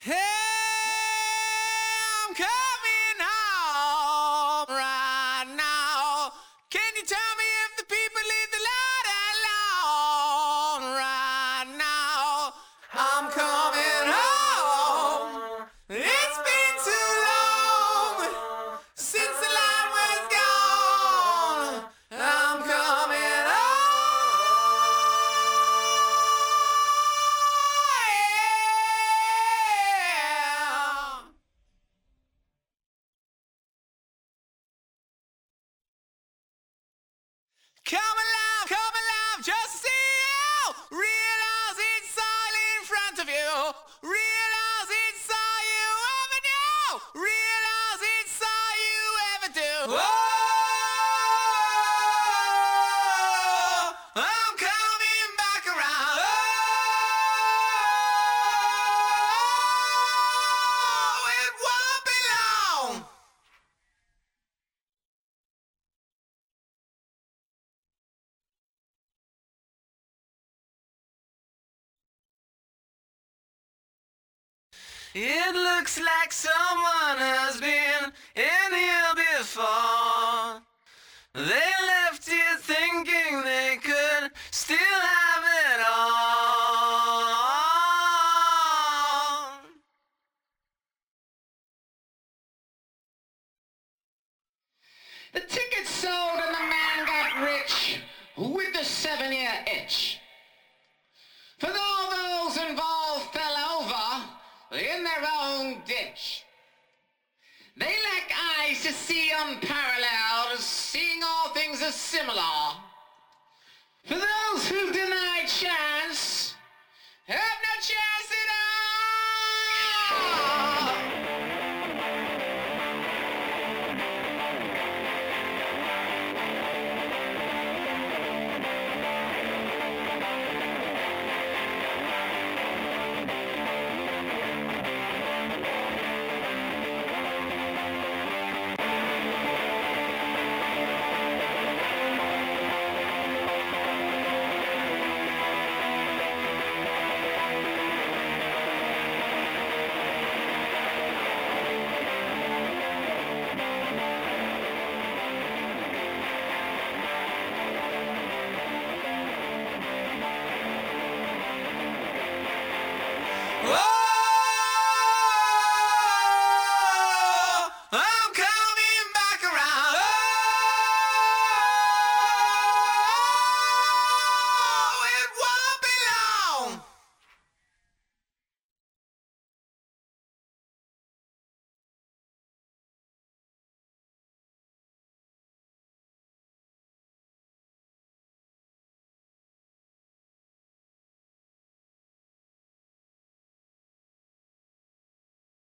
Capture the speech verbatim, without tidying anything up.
Hey, I'm coming home right now. Can you tell me if the people leave the light alone right now? I'm coming home. It's been too long since the light was gone. I'm coming home. Come alive, come alive, just to see you. Realize it's all in front of you. Realize it's all you ever do. Realize it's all you ever do. Oh, I'm coming back around. Oh, it won't be long. It looks like someone has been in here before. They left here thinking they could still have it all. The ticket sold and the man got rich with the seven-year itch. For all those involved fell over in their own ditch. They lack eyes to see unparalleled, seeing all things as similar. For those who've denied chance, have no chance.